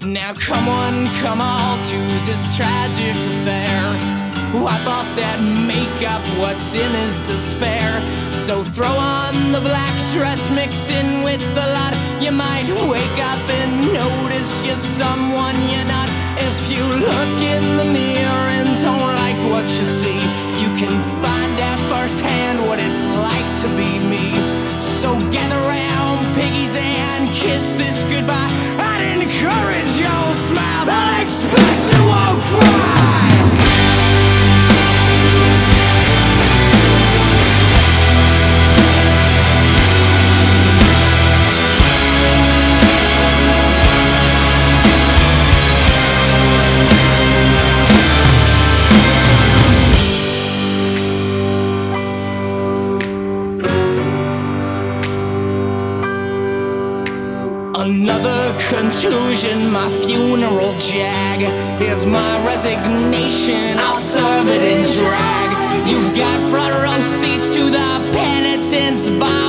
Now come one, come all to this tragic affair. Wipe off that makeup, what's in is despair. So throw on the black dress, mix in with the lot. You might wake up and notice you're someone you're not. If you look in the mirror and don't like what you see, you can find out firsthand what it's like to be me. So gather round, piggies, and kiss this goodbye. I'd encourage your smiles, I'll expect you won't cry. Another contusion, my funeral jag. Here's my resignation, I'll serve it in drag. You've got front row seats to the penitent's bar.